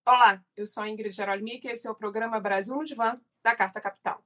Olá, eu sou a Ingrid Gerolmi e esse é o programa Brasil no Divã, da Carta Capital.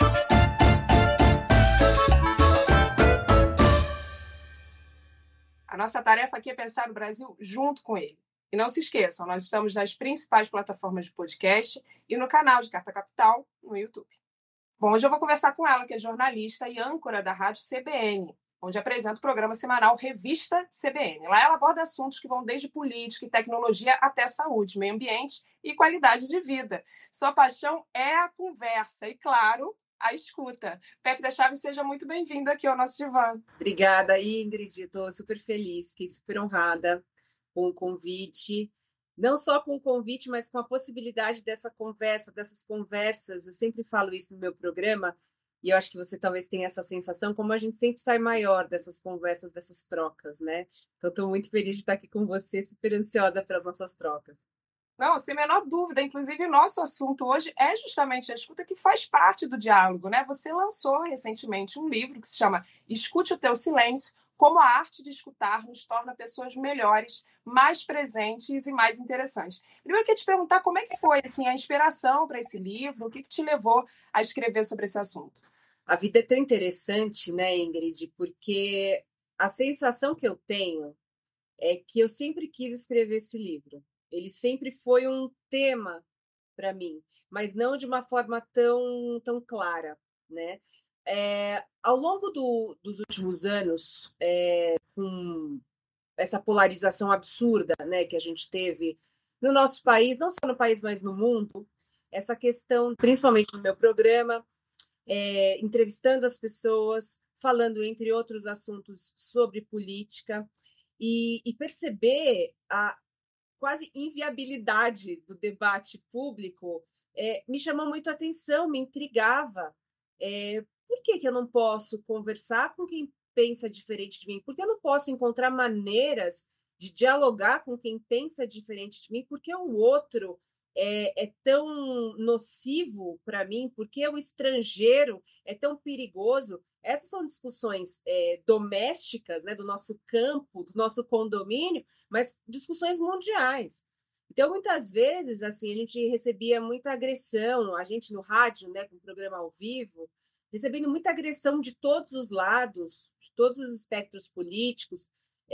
A nossa tarefa aqui é pensar o Brasil junto com ele. E não se esqueçam, nós estamos nas principais plataformas de podcast e no canal de Carta Capital no YouTube. Bom, hoje eu vou conversar com ela, que é jornalista e âncora da Rádio CBN, onde apresenta o programa semanal Revista CBN. Lá ela aborda assuntos que vão desde política e tecnologia até saúde, meio ambiente e qualidade de vida. Sua paixão é a conversa e, claro, a escuta. Pétria Chaves, seja muito bem-vinda aqui ao nosso divã. Obrigada, Ingrid. Estou super feliz, fiquei super honrada com o convite. Não só com o convite, mas com a possibilidade dessas conversas. Eu sempre falo isso no meu programa, e eu acho que você talvez tenha essa sensação, como a gente sempre sai maior dessas conversas, dessas trocas, né? Então, estou muito feliz de estar aqui com você, super ansiosa pelas nossas trocas. Não, sem a menor dúvida. Inclusive, o nosso assunto hoje é justamente a escuta, que faz parte do diálogo, né? Você lançou recentemente um livro que se chama Escute o Teu Silêncio, como a arte de escutar nos torna pessoas melhores, mais presentes e mais interessantes. Primeiro, eu queria te perguntar como é que foi assim, a inspiração para esse livro, o que te levou a escrever sobre esse assunto? A vida é tão interessante, né, Ingrid? Porque a sensação que eu tenho é que eu sempre quis escrever esse livro. Ele sempre foi um tema para mim, mas não de uma forma tão clara, né? Ao longo dos últimos anos, com essa polarização absurda, né, que a gente teve no nosso país, não só no país, mas no mundo, essa questão, principalmente no meu programa, entrevistando as pessoas, falando, entre outros assuntos, sobre política, e perceber a quase inviabilidade do debate público me chamou muito a atenção, me intrigava. Por que eu não posso conversar com quem pensa diferente de mim? Por que eu não posso encontrar maneiras de dialogar com quem pensa diferente de mim? Por que o outro é tão nocivo para mim? Por que o estrangeiro é tão perigoso? Essas são discussões domésticas, né, do nosso campo, do nosso condomínio, mas discussões mundiais. Então, muitas vezes, assim, a gente recebia muita agressão, a gente no rádio, né, com o programa ao vivo, recebendo muita agressão de todos os lados, de todos os espectros políticos.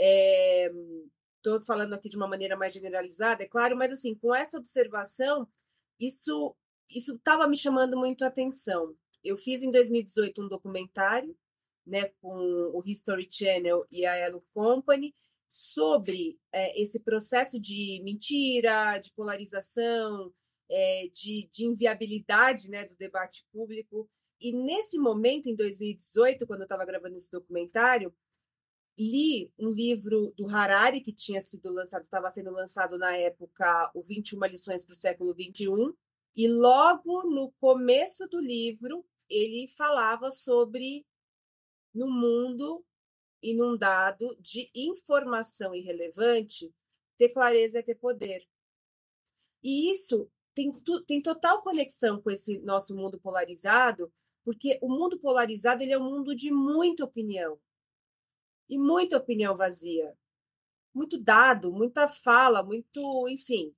Estou falando aqui de uma maneira mais generalizada, é claro, mas assim, com essa observação, isso estava me chamando muito a atenção. Eu fiz em 2018 um documentário, né, com o History Channel e a Elo Company, sobre esse processo de mentira, de polarização, de inviabilidade, né, do debate público. E nesse momento, em 2018, quando eu estava gravando esse documentário, li um livro do Harari, que tinha sido lançado, estava sendo lançado na época, o 21 lições para o século XXI, e logo no começo do livro, ele falava sobre, no mundo inundado de informação irrelevante, ter clareza é ter poder. E isso tem total conexão com esse nosso mundo polarizado, porque o mundo polarizado ele é um mundo de muita opinião, e muita opinião vazia, muito dado, muita fala, muito, enfim,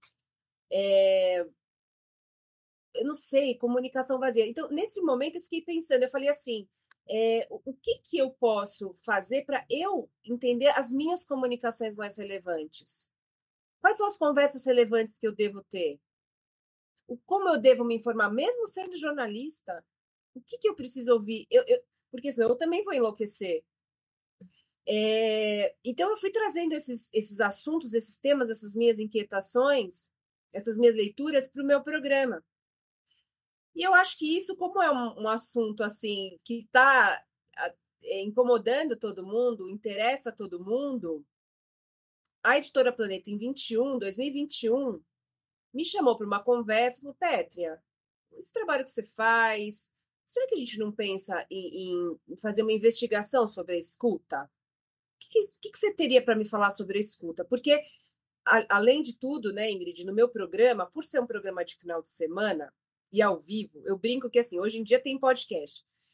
eu não sei, comunicação vazia. Então, nesse momento, eu fiquei pensando, eu falei assim, o que eu posso fazer para eu entender as minhas comunicações mais relevantes? Quais são as conversas relevantes que eu devo ter? Como eu devo me informar, mesmo sendo jornalista? O que eu preciso ouvir? Porque senão eu também vou enlouquecer. Então, eu fui trazendo esses assuntos, esses temas, essas minhas inquietações, essas minhas leituras para o meu programa. E eu acho que isso, como é um assunto assim que está incomodando todo mundo, interessa todo mundo, a Editora Planeta, em 2021, me chamou para uma conversa e falou: Pétria, esse trabalho que você faz, será que a gente não pensa em fazer uma investigação sobre a escuta? O que você teria para me falar sobre a escuta? Porque, além de tudo, né, Ingrid, no meu programa, por ser um programa de final de semana e ao vivo, eu brinco que assim, hoje em dia tem podcast,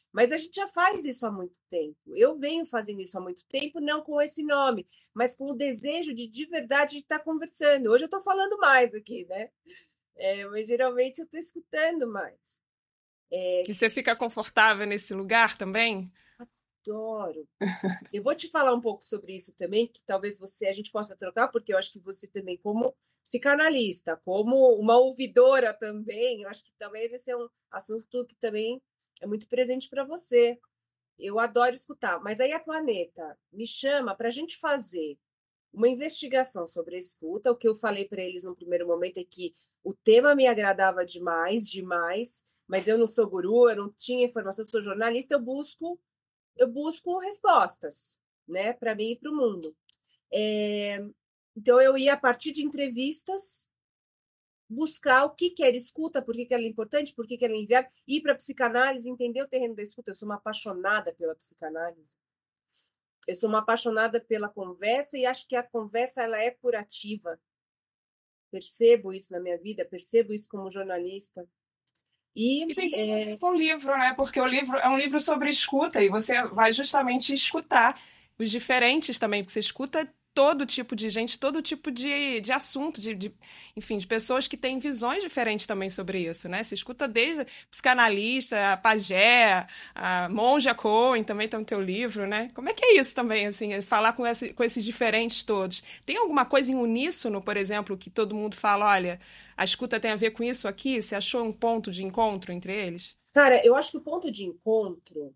Mas a gente já faz isso há muito tempo. Eu venho fazendo isso há muito tempo, não com esse nome, mas com o desejo de verdade de estar conversando. Hoje eu estou falando mais aqui, né? Mas geralmente eu estou escutando mais. Que você fica confortável nesse lugar também? Adoro. Eu vou te falar um pouco sobre isso também, que talvez a gente possa trocar, porque eu acho que você também, como psicanalista, como uma ouvidora também, eu acho que talvez esse é um assunto que também é muito presente para você. Eu adoro escutar, mas aí a Planeta me chama para a gente fazer uma investigação sobre a escuta. O que eu falei para eles no primeiro momento é que o tema me agradava demais, demais, mas eu não sou guru, eu não tinha informação, eu sou jornalista, eu busco respostas, né, para mim e para o mundo. Então eu ia a partir de entrevistas buscar o que era escuta, por que ela é importante, por que ela é inviável, ir para a psicanálise, entender o terreno da escuta. Eu sou uma apaixonada pela psicanálise. Eu sou uma apaixonada pela conversa e acho que a conversa ela é curativa. Percebo isso na minha vida, percebo isso como jornalista. E E tem tudo a ver com o livro, né? Porque o livro é um livro sobre escuta e você vai justamente escutar os diferentes também, porque você escuta todo tipo de gente, todo tipo de assunto, enfim, de pessoas que têm visões diferentes também sobre isso, né? Você escuta desde psicanalista, a pajé, a monja Cohen também está no teu livro, né? Como é que é isso também, assim, falar com esses diferentes todos? Tem alguma coisa em uníssono, por exemplo, que todo mundo fala, olha, a escuta tem a ver com isso aqui? Você achou um ponto de encontro entre eles? cara, eu acho que o ponto de encontro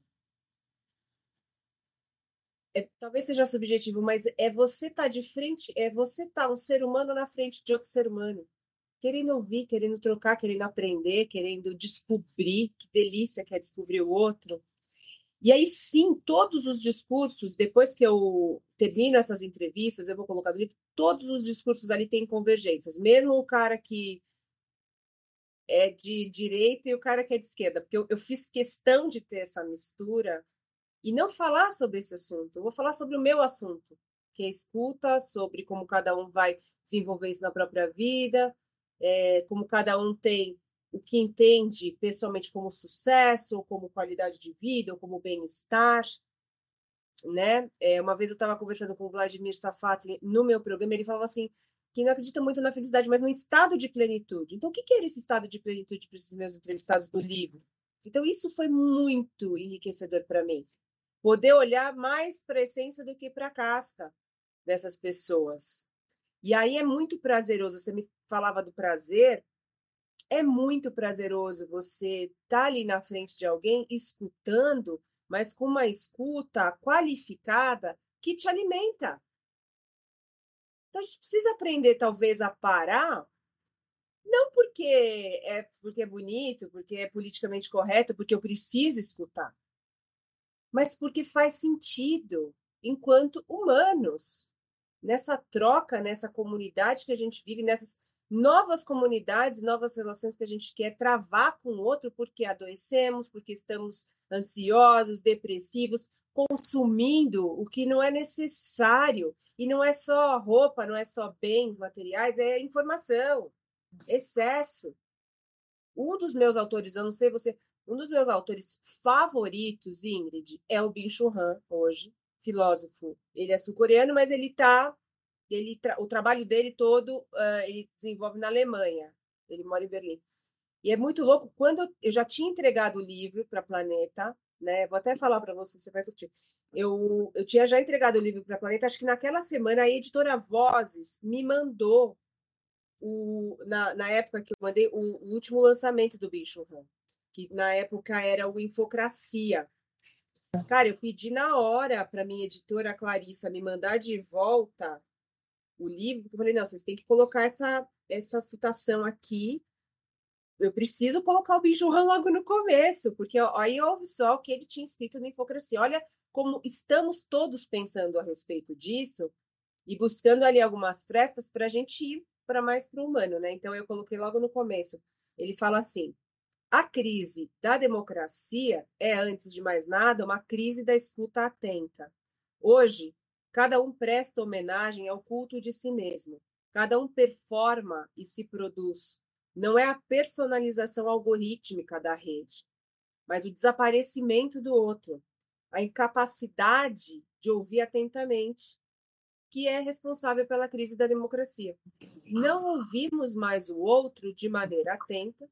talvez seja subjetivo, mas é você estar de frente, é você estar um ser humano na frente de outro ser humano, querendo ouvir, querendo trocar, querendo aprender, querendo descobrir, que delícia que é descobrir o outro. E aí sim, todos os discursos, depois que eu termino essas entrevistas, eu vou colocar no livro, todos os discursos ali têm convergências, mesmo o cara que é de direita e o cara que é de esquerda, porque eu fiz questão de ter essa mistura e não falar sobre esse assunto. Eu vou falar sobre o meu assunto, que é escuta, sobre como cada um vai desenvolver isso na própria vida, como cada um tem o que entende pessoalmente como sucesso, ou como qualidade de vida, ou como bem-estar, né? Uma vez eu estava conversando com o Vladimir Safatli no meu programa, ele falava assim que não acredita muito na felicidade, mas no estado de plenitude. Então, o que era esse estado de plenitude para esses meus entrevistados do livro? Então, isso foi muito enriquecedor para mim. Poder olhar mais para a essência do que para a casca dessas pessoas. E aí é muito prazeroso. Você me falava do prazer. É muito prazeroso você estar ali na frente de alguém escutando, mas com uma escuta qualificada que te alimenta. Então a gente precisa aprender talvez a parar, não porque é bonito, porque é politicamente correto, porque eu preciso escutar, mas porque faz sentido enquanto humanos, nessa troca, nessa comunidade que a gente vive, nessas novas comunidades, novas relações que a gente quer travar com o outro, porque adoecemos, porque estamos ansiosos, depressivos, consumindo o que não é necessário. E não é só roupa, não é só bens materiais, é informação, excesso. Um dos meus autores, eu não sei você, um dos meus autores favoritos, Ingrid, é o Byung-Chul Han, hoje, filósofo. Ele é sul-coreano, mas o trabalho dele todo ele desenvolve na Alemanha. Ele mora em Berlim. E é muito louco, quando eu já tinha entregado o livro para Planeta, né? Vou até falar para você, você vai curtir. Eu tinha já entregado o livro para Planeta, acho que naquela semana a editora Vozes me mandou na época que eu mandei o último lançamento do Bicho Han, que na época era o Infocracia. Cara, eu pedi na hora para minha editora Clarissa me mandar de volta o livro, porque eu falei, não, vocês têm que colocar essa citação aqui. Eu preciso colocar o Bicho Han logo no começo, porque aí ouve só o que ele tinha escrito na Infocracia. Olha como estamos todos pensando a respeito disso e buscando ali algumas frestas para a gente ir mais para o humano, né? Então eu coloquei logo no começo. Ele fala assim: a crise da democracia é, antes de mais nada, uma crise da escuta atenta. Hoje, cada um presta homenagem ao culto de si mesmo. Cada um performa e se produz. Não é a personalização algorítmica da rede. mas o desaparecimento do outro, a incapacidade de ouvir atentamente, que é responsável pela crise da democracia. Não ouvimos mais o outro de maneira atenta.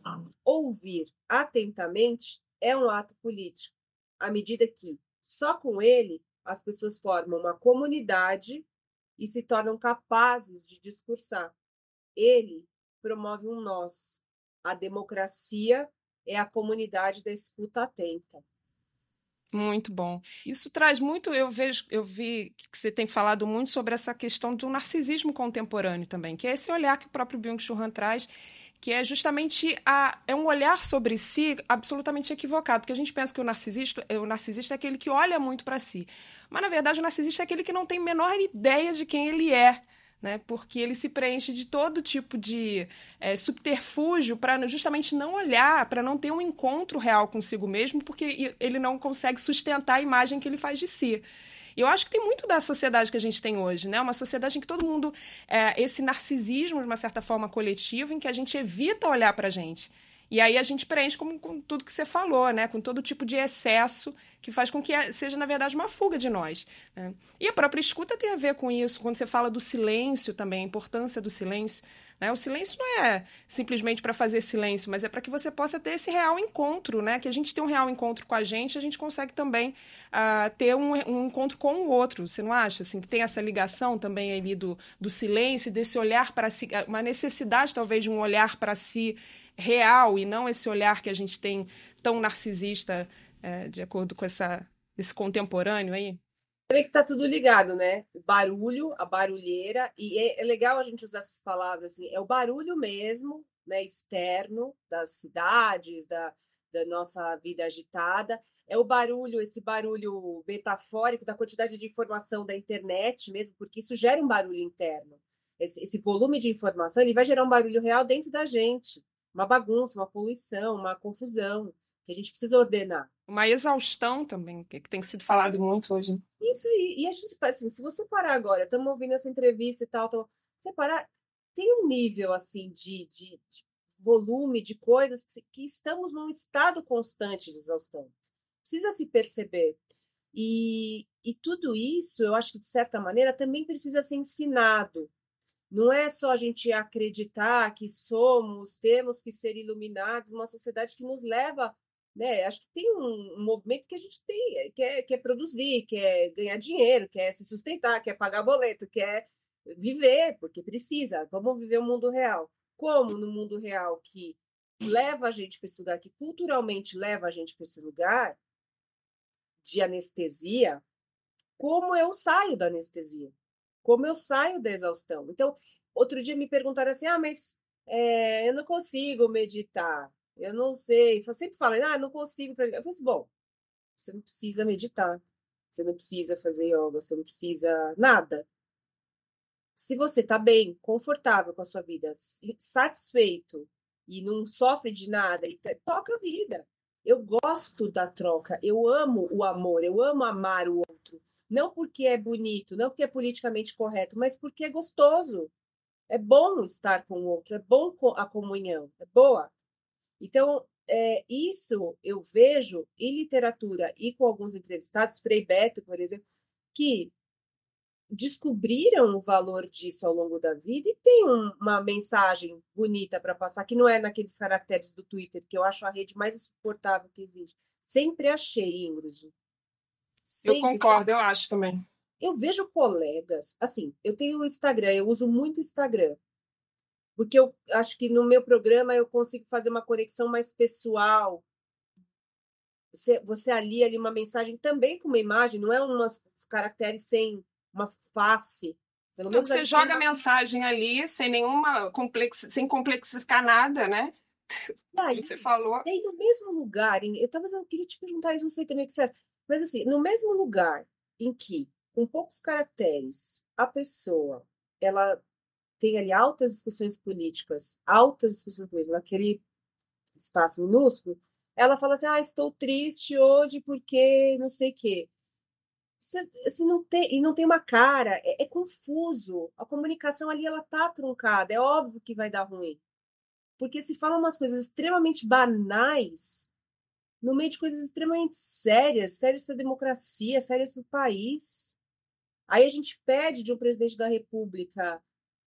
Ouvir atentamente é um ato político, à medida que, só com ele, as pessoas formam uma comunidade e se tornam capazes de discursar. Ele promove um nós. A democracia é a comunidade da escuta atenta. Muito bom. Isso traz muito, eu vi que você tem falado muito sobre essa questão do narcisismo contemporâneo também, que é esse olhar que o próprio Byung-Chul Han traz, que é justamente é um olhar sobre si absolutamente equivocado, porque a gente pensa que o narcisista é aquele que olha muito para si, mas na verdade o narcisista é aquele que não tem a menor ideia de quem ele é, né? Porque ele se preenche de todo tipo de subterfúgio para justamente não olhar, para não ter um encontro real consigo mesmo, porque ele não consegue sustentar a imagem que ele faz de si. E eu acho que tem muito da sociedade que a gente tem hoje, né? Uma sociedade em que todo mundo, esse narcisismo, de uma certa forma, coletivo, em que a gente evita olhar para a gente. E aí a gente preenche com tudo que você falou, né? Com todo tipo de excesso que faz com que seja, na verdade, uma fuga de nós, né? E a própria escuta tem a ver com isso. Quando você fala do silêncio também, a importância do silêncio, né? O silêncio não é simplesmente para fazer silêncio, mas é para que você possa ter esse real encontro, né? Que a gente tem um real encontro com a gente consegue também ter um encontro com o outro. Você não acha? Assim, que tem essa ligação também ali do silêncio, desse olhar para si, uma necessidade talvez de um olhar para si real e não esse olhar que a gente tem tão narcisista, de acordo com esse contemporâneo aí? Você vê que está tudo ligado, né? O barulho, a barulheira, e é legal a gente usar essas palavras, assim, é o barulho mesmo, né, externo das cidades, da nossa vida agitada, é o barulho, esse barulho metafórico da quantidade de informação da internet mesmo, porque isso gera um barulho interno. Esse volume de informação, ele vai gerar um barulho real dentro da gente, uma bagunça, uma poluição, uma confusão, que a gente precisa ordenar. Uma exaustão também, que tem sido falado muito hoje. Isso aí. E a gente, assim, se você parar agora, estamos ouvindo essa entrevista e tal, você parar, tem um nível, assim, de volume de coisas que estamos num estado constante de exaustão. Precisa se perceber. E tudo isso, eu acho que, de certa maneira, também precisa ser ensinado. Não é só a gente acreditar que temos que ser iluminados, uma sociedade que nos leva, né? Acho que tem um movimento que a gente tem, quer produzir, quer ganhar dinheiro, quer se sustentar, quer pagar boleto, quer viver, porque precisa. Vamos viver o mundo real. Como no mundo real que leva a gente para esse lugar, que culturalmente leva a gente para esse lugar de anestesia, como eu saio da anestesia? Como eu saio da exaustão? Então, outro dia me perguntaram assim: mas eu não consigo meditar, eu não sei. Eu sempre falo, não consigo. Eu falei assim: bom, você não precisa meditar, você não precisa fazer yoga, você não precisa nada. Se você está bem, confortável com a sua vida, satisfeito e não sofre de nada, e toca a vida. Eu gosto da troca, eu amo o amor, eu amo amar o outro. Não porque é bonito, não porque é politicamente correto, mas porque é gostoso. É bom estar com o outro, é bom a comunhão, é boa. Então, isso eu vejo em literatura e com alguns entrevistados, Frei Beto, por exemplo, que descobriram o valor disso ao longo da vida e tem uma mensagem bonita para passar, que não é naqueles caracteres do Twitter, que eu acho a rede mais insuportável que existe. Sempre achei, Ingrid. Eu Sempre. concordo, eu acho também. Eu vejo colegas, assim, eu tenho o Instagram, eu uso muito o Instagram, porque eu acho que no meu programa eu consigo fazer uma conexão mais pessoal. Você ali uma mensagem também com uma imagem, não é uns caracteres sem uma face. Pelo Então, menos você ali joga a mensagem ali sem sem complexificar nada, né? aí, Como você falou. e aí, no mesmo lugar, eu queria te perguntar isso, não sei também o que serve, mas assim, no mesmo lugar em que, com poucos caracteres, a pessoa, ela tem ali altas discussões políticas, naquele espaço minúsculo, ela fala assim, estou triste hoje porque não sei o quê. Você não tem, e não tem uma cara, é confuso. A comunicação ali, ela tá truncada, é óbvio que vai dar ruim. Porque se falam umas coisas extremamente banais, no meio de coisas extremamente sérias, sérias para a democracia, sérias para o país. Aí a gente pede de um presidente da República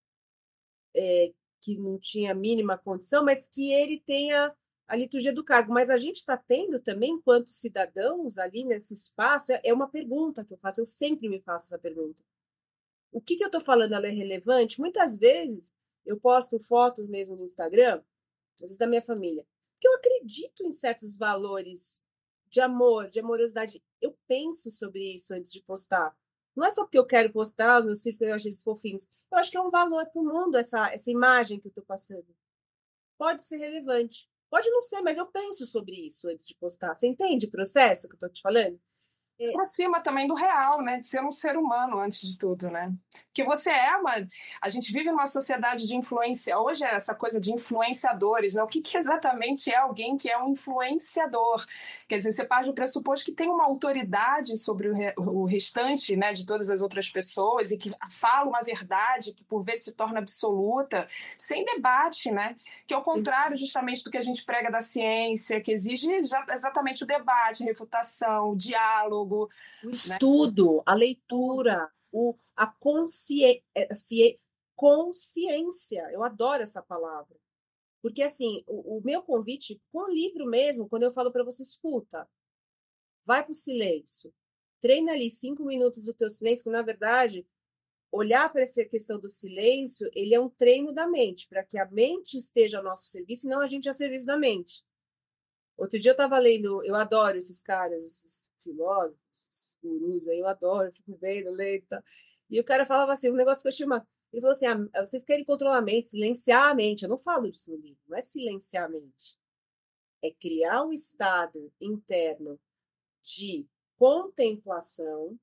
que não tinha a mínima condição, mas que ele tenha a liturgia do cargo. Mas a gente está tendo também, enquanto cidadãos, ali nesse espaço, é uma pergunta que eu faço, eu sempre me faço essa pergunta. O que eu estou falando, ela é relevante? Muitas vezes eu posto fotos mesmo no Instagram, às vezes da minha família, que eu acredito em certos valores de amor, de amorosidade. Eu penso sobre isso antes de postar. Não é só porque eu quero postar os meus filhos, que eu acho eles fofinhos. Eu acho que é um valor para o mundo, essa imagem que eu estou passando. Pode ser relevante. Pode não ser, mas eu penso sobre isso antes de postar. Você entende o processo que eu estou te falando? Acima também do real, né? De ser um ser humano antes de tudo, né? Que você é uma. A gente vive numa sociedade de influência. Hoje é essa coisa de influenciadores, né? O que exatamente é alguém que é um influenciador? Quer dizer, você parte do pressuposto que tem uma autoridade sobre o restante, né, de todas as outras pessoas e que fala uma verdade que por vezes se torna absoluta, sem debate, né? Que é o contrário justamente do que a gente prega da ciência, que exige exatamente o debate, a refutação, o diálogo. O Né? estudo, a leitura, a consciência. Eu adoro essa palavra. Porque, assim, o meu convite, com o livro mesmo, quando eu falo para você, escuta, vai para o silêncio. Treina ali 5 minutos do teu silêncio, que, na verdade, olhar para essa questão do silêncio, ele é um treino da mente, para que a mente esteja ao nosso serviço e não a gente a serviço da mente. Outro dia eu estava lendo, eu adoro esses caras, esses filósofos, esses gurus aí, eu adoro, fico vendo, lendo, tá? E o cara falava assim, um negócio que eu achei massa. Ele falou assim, vocês querem controlar a mente, silenciar a mente. Eu não falo disso no livro, não é silenciar a mente. É criar um estado interno de contemplação,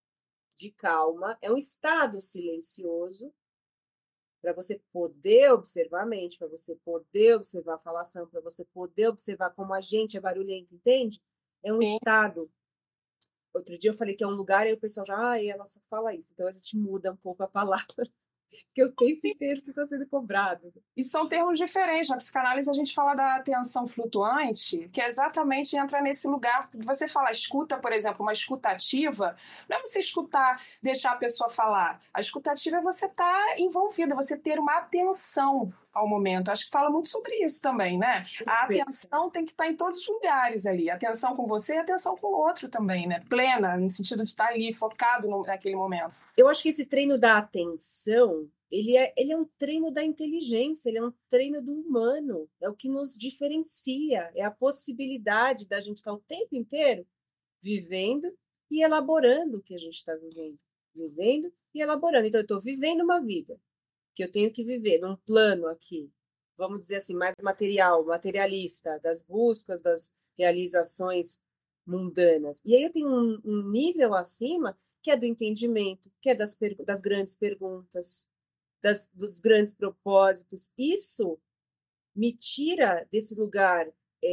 de calma, é um estado silencioso para você poder observar a mente, para você poder observar a falação, para você poder observar como a gente é barulhento, entende? É um Sim. estado. Outro dia eu falei que é um lugar, e o pessoal já, ela só fala isso. Então a gente muda um pouco a palavra, porque o tempo inteiro fica sendo cobrado. E são termos diferentes. Na psicanálise, a gente fala da atenção flutuante, que é exatamente entra nesse lugar. Você fala escuta, por exemplo, uma escutativa, não é você escutar, deixar a pessoa falar. A escutativa é você estar envolvida, você ter uma atenção ao momento. Acho que fala muito sobre isso também, né? A Perfeito. atenção tem que estar em todos os lugares ali. Atenção com você e atenção com o outro também, né? Plena, no sentido de estar ali, focado naquele momento. Eu acho que esse treino da atenção, ele é um treino da inteligência, ele é um treino do humano, é o que nos diferencia, é a possibilidade da gente estar o tempo inteiro vivendo e elaborando o que a gente está vivendo. Vivendo e elaborando. Então, eu estou vivendo uma vida que eu tenho que viver num plano aqui, vamos dizer assim, mais material, materialista, das buscas, das realizações mundanas. E aí eu tenho um nível acima que é do entendimento, que é das grandes perguntas, dos grandes propósitos. Isso me tira desse lugar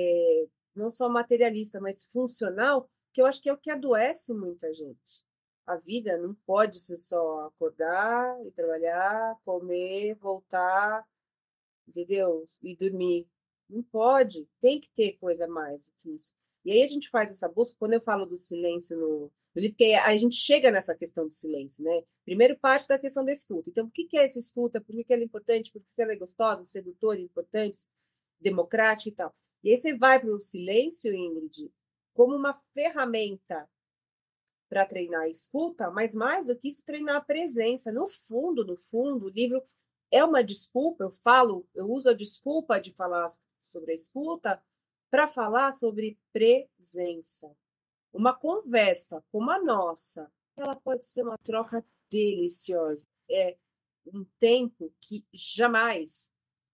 não só materialista, mas funcional, que eu acho que é o que adoece muita gente. A vida não pode ser só acordar e trabalhar, comer, voltar, entendeu? E dormir. Não pode. Tem que ter coisa a mais do que isso. E aí a gente faz essa busca, quando eu falo do silêncio no livro, porque a gente chega nessa questão do silêncio, né? Primeiro parte da questão da escuta. Então, o que é essa escuta? Por que ela é importante? Por que ela é gostosa, sedutora, importante, democrática e tal? E aí você vai para o silêncio, Ingrid, como uma ferramenta para treinar a escuta, mas mais do que isso, treinar a presença. No fundo, o livro é uma desculpa, eu uso a desculpa de falar sobre a escuta para falar sobre presença. Uma conversa como a nossa, ela pode ser uma troca deliciosa. É um tempo que jamais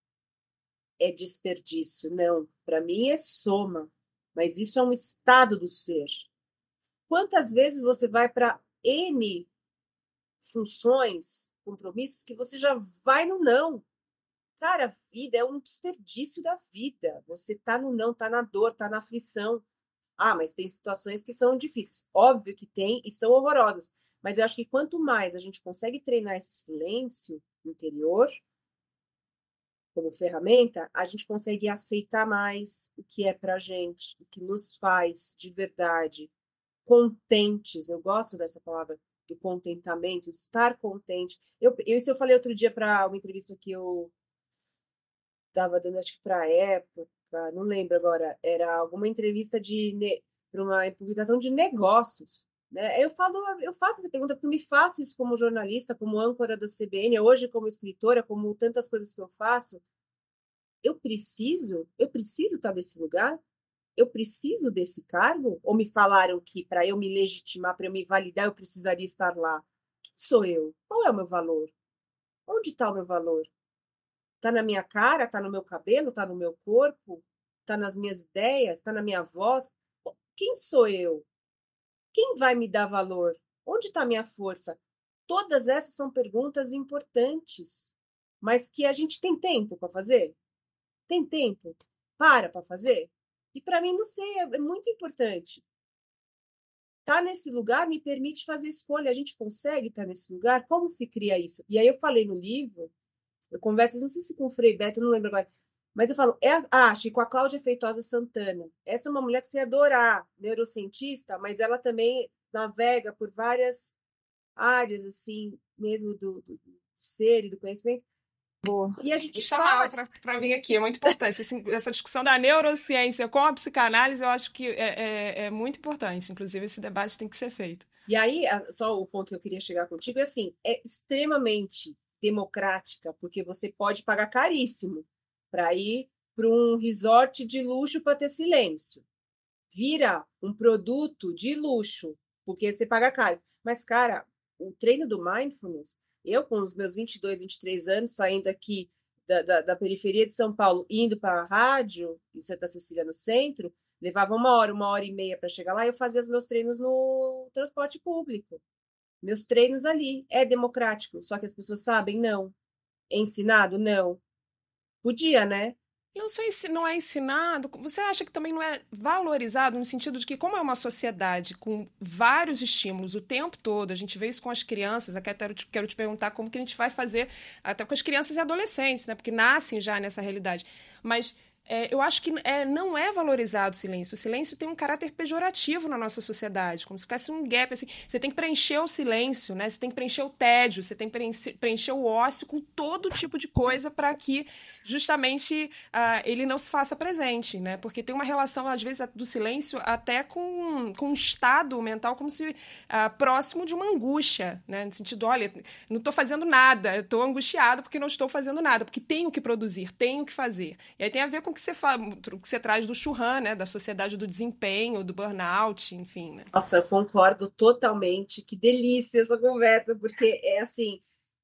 é desperdício, não. Para mim é soma, mas isso é um estado do ser. Quantas vezes você vai para N funções, compromissos, que você já vai no não? Cara, a vida é um desperdício da vida. Você tá no não, tá na dor, tá na aflição. Ah, mas tem situações que são difíceis. Óbvio que tem e são horrorosas. Mas eu acho que quanto mais a gente consegue treinar esse silêncio interior, como ferramenta, a gente consegue aceitar mais o que é para a gente, o que nos faz de verdade contentes. Eu gosto dessa palavra, do contentamento, de estar contente. Isso eu falei outro dia para uma entrevista que eu estava dando, acho que para a época, não lembro agora, era alguma entrevista para uma publicação de negócios. Né? Eu faço essa pergunta porque eu me faço isso como jornalista, como âncora da CBN, hoje como escritora, como tantas coisas que eu faço. Eu preciso estar nesse lugar? Eu preciso desse cargo? Ou me falaram que para eu me legitimar, para eu me validar, eu precisaria estar lá? Quem sou eu? Qual é o meu valor? Onde está o meu valor? Está na minha cara? Está no meu cabelo? Está no meu corpo? Está nas minhas ideias? Está na minha voz? Quem sou eu? Quem vai me dar valor? Onde está a minha força? Todas essas são perguntas importantes, mas que a gente tem tempo para fazer? Tem tempo? Para fazer? E para mim, não sei, é muito importante. Estar nesse lugar me permite fazer escolha. A gente consegue estar nesse lugar? Como se cria isso? E aí eu falei no livro, eu converso, não sei se com o Frei Beto, não lembro agora, mas eu falo, acho que com a Cláudia Feitosa Santana. Essa é uma mulher que você ia adorar, neurocientista, mas ela também navega por várias áreas, assim, mesmo do ser e do conhecimento. Boa. E a Me gente chamar fala. para vir aqui, é muito importante. Essa discussão da neurociência com a psicanálise, eu acho que é muito importante. Inclusive, esse debate tem que ser feito. E aí, só o ponto que eu queria chegar contigo é assim, é extremamente democrática, porque você pode pagar caríssimo para ir para um resort de luxo para ter silêncio. Vira um produto de luxo, porque você paga caro. Mas, cara, o treino do mindfulness, eu com os meus 22, 23 anos, saindo aqui da periferia de São Paulo, indo para a rádio, em Santa Cecília, no centro, levava uma hora e meia para chegar lá, e eu fazia os meus treinos no transporte público. Meus treinos ali. É democrático, só que as pessoas sabem? Não. É ensinado? Não. Podia, né? Não só não é ensinado, você acha que também não é valorizado no sentido de que, como é uma sociedade com vários estímulos o tempo todo, a gente vê isso com as crianças, até quero te perguntar como que a gente vai fazer até com as crianças e adolescentes, né? Porque nascem já nessa realidade. Mas eu acho que não é valorizado o silêncio. O silêncio tem um caráter pejorativo na nossa sociedade, como se fosse um gap. Assim. Você tem que preencher o silêncio, né? Você tem que preencher o tédio, você tem que preencher o ócio com todo tipo de coisa para que justamente ele não se faça presente, né? Porque tem uma relação, às vezes, do silêncio até com um estado mental como se próximo de uma angústia, né? No sentido, olha, não estou fazendo nada, estou angustiado porque não estou fazendo nada, porque tenho que produzir, tenho que fazer. E aí tem a ver com o que você traz do Churran, né? Da sociedade do desempenho, do burnout, enfim, né? Nossa, eu concordo totalmente. Que delícia essa conversa, porque é assim,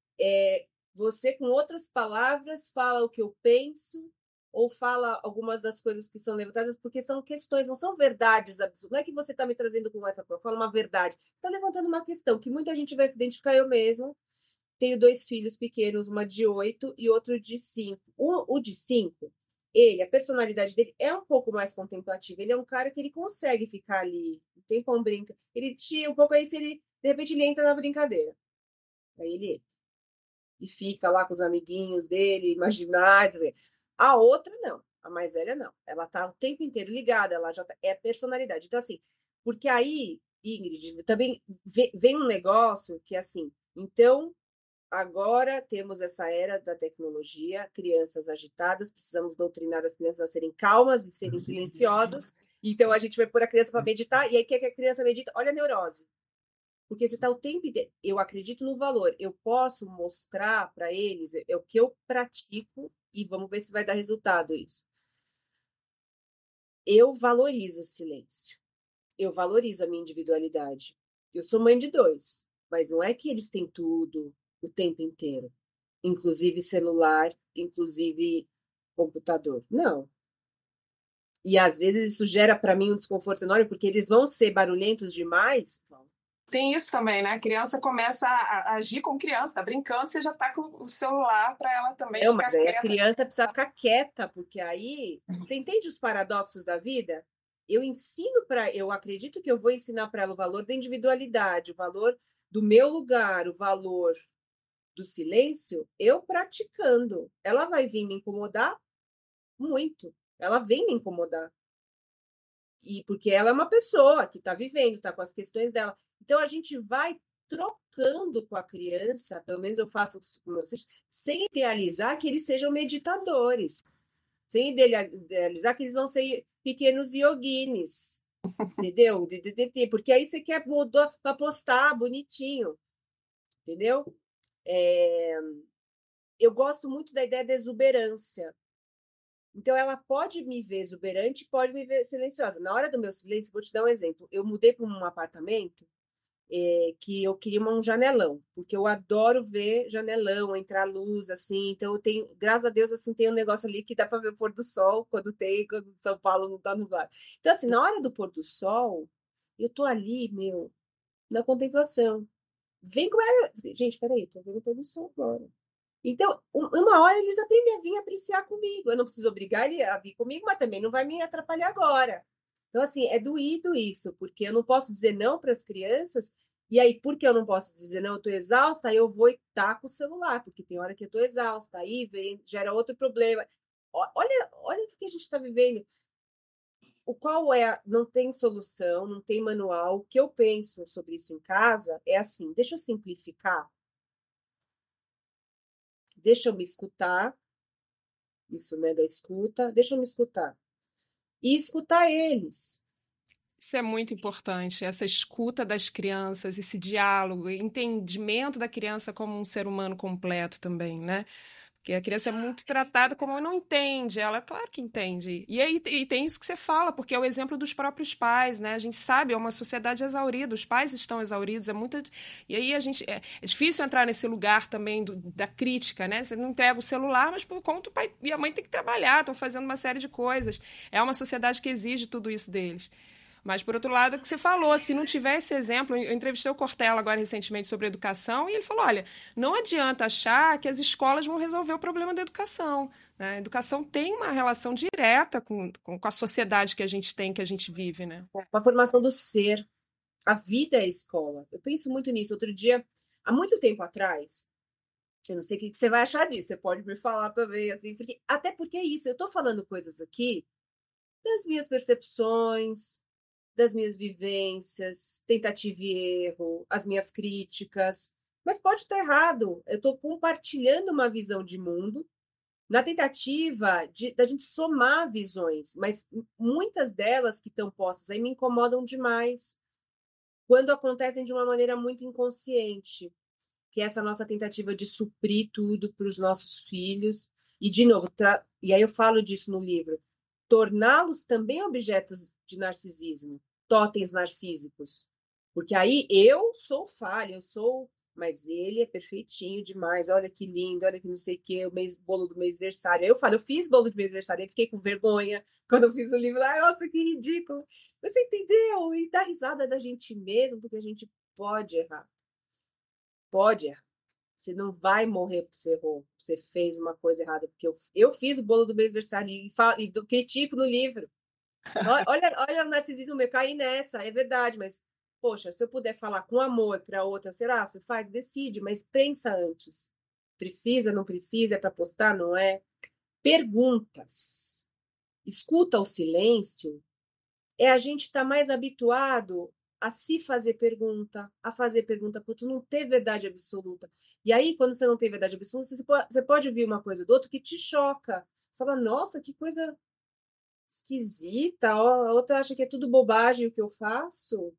você com outras palavras fala o que eu penso ou fala algumas das coisas que são levantadas, porque são questões, não são verdades absurdas. Não é que você está me trazendo com essa prova, fala uma verdade. Você está levantando uma questão que muita gente vai se identificar. Eu mesmo tenho 2 filhos pequenos, uma de 8 e outro de 5. O de 5, a personalidade dele é um pouco mais contemplativa. Ele é um cara que ele consegue ficar ali, um tempão brinca. Ele tinha um pouco aí, se ele, de repente, ele entra na brincadeira. Aí ele e fica lá com os amiguinhos dele, imaginários. A outra, não. A mais velha, não. Ela tá o tempo inteiro ligada, ela já é personalidade. Então, assim, porque aí, Ingrid, também vem um negócio que, assim, então, agora temos essa era da tecnologia, crianças agitadas, precisamos doutrinar as crianças a serem calmas e serem silenciosas. Então, a gente vai pôr a criança para meditar, e aí, o que a criança medita? Olha a neurose. Porque você está o tempo inteiro. Eu acredito no valor. Eu posso mostrar para eles o que eu pratico e vamos ver se vai dar resultado isso. Eu valorizo o silêncio. Eu valorizo a minha individualidade. Eu sou mãe de 2, mas não é que eles têm tudo o tempo inteiro, inclusive celular, inclusive computador. Não. E às vezes isso gera para mim um desconforto enorme, porque eles vão ser barulhentos demais. Tem isso também, né? A criança começa a agir como criança, tá brincando, você já tá com o celular para ela também Não, ficar mas aí a quieta. criança precisa ficar quieta, porque aí você entende os paradoxos da vida? Eu acredito que eu vou ensinar para ela o valor da individualidade, o valor do meu lugar, o valor do silêncio, eu praticando. Ela vai vir me incomodar muito. Ela vem me incomodar. E porque ela é uma pessoa que está vivendo, está com as questões dela. Então, a gente vai trocando com a criança, pelo menos eu faço com meus filhos, sem idealizar que eles sejam meditadores, sem idealizar que eles vão ser pequenos yoguines, entendeu? Porque aí você quer mudar para postar bonitinho, entendeu? Eu gosto muito da ideia da exuberância. Então, ela pode me ver exuberante, pode me ver silenciosa. Na hora do meu silêncio, vou te dar um exemplo. Eu mudei para um apartamento que eu queria um janelão, porque eu adoro ver janelão, entrar luz, assim. Então, eu tenho, graças a Deus, assim, tem um negócio ali que dá para ver o pôr do sol quando São Paulo não está nublado. Então, assim, na hora do pôr do sol, eu tô ali, meu, na contemplação. Vem com ela. Gente, peraí, tô vendo o pôr do sol agora. Então, uma hora eles aprendem a vir apreciar comigo. Eu não preciso obrigar ele a vir comigo, mas também não vai me atrapalhar agora. Então, assim, é doído isso, porque eu não posso dizer não para as crianças, e aí, porque eu não posso dizer não, eu estou exausta, aí eu vou estar com o celular, porque tem hora que eu estou exausta, aí vem, gera outro problema. Olha o que a gente está vivendo. O qual é, não tem solução, não tem manual. O que eu penso sobre isso em casa é assim, deixa eu simplificar, deixa eu me escutar, isso, né, da escuta, deixa eu me escutar. E escutar eles. Isso é muito importante, essa escuta das crianças, esse diálogo, entendimento da criança como um ser humano completo também, né? Porque a criança é muito tratada como não entende, ela, claro que entende. E aí e tem isso que você fala, porque é o exemplo dos próprios pais, né? A gente sabe, é uma sociedade exaurida, os pais estão exauridos, é muito. E aí a gente. É difícil entrar nesse lugar também da crítica, né? Você não entrega o celular, mas por conta o pai e a mãe tem que trabalhar, estão fazendo uma série de coisas. É uma sociedade que exige tudo isso deles. Mas, por outro lado, o que você falou, se não tiver esse exemplo, eu entrevistei o Cortella agora recentemente sobre educação, e ele falou: olha, não adianta achar que as escolas vão resolver o problema da educação. Né? A educação tem uma relação direta com a sociedade que a gente tem, que a gente vive. Né? Com a formação do ser. A vida é a escola. Eu penso muito nisso. Outro dia, há muito tempo atrás, eu não sei o que você vai achar disso, você pode me falar também, assim, porque, até porque é isso, eu estou falando coisas aqui das minhas percepções, das minhas vivências, tentativa e erro, as minhas críticas. Mas pode estar errado. Eu estou compartilhando uma visão de mundo na tentativa da gente somar visões, mas muitas delas que estão postas aí me incomodam demais quando acontecem de uma maneira muito inconsciente, que é essa nossa tentativa de suprir tudo para os nossos filhos. E, de novo, e aí eu falo disso no livro, torná-los também objetos de narcisismo, totens narcísicos. Porque aí eu sou falha, eu sou. Mas ele é perfeitinho demais, olha que lindo, olha que não sei o que, bolo do mêsversário. Aí eu falo, eu fiz bolo de mêsversário, aí fiquei com vergonha quando eu fiz o livro. Ai, nossa, que ridículo. Você entendeu? E dá risada da gente mesmo, porque a gente pode errar. Pode errar. Você não vai morrer porque você errou, você fez uma coisa errada. Porque eu fiz o bolo do mêsversário e critico no livro. Olha o narcisismo meu, caí nessa, é verdade, mas, poxa, se eu puder falar com amor para outra, será? Você faz, decide, mas pensa antes. Precisa, não precisa, é para postar, não é? Perguntas. Escuta o silêncio, é a gente estar mais habituado a se fazer pergunta, a fazer pergunta, porque tu não ter verdade absoluta. E aí, quando você não tem verdade absoluta, você pode ouvir uma coisa do outro que te choca. Você fala, nossa, que coisa esquisita, a outra acha que é tudo bobagem o que eu faço.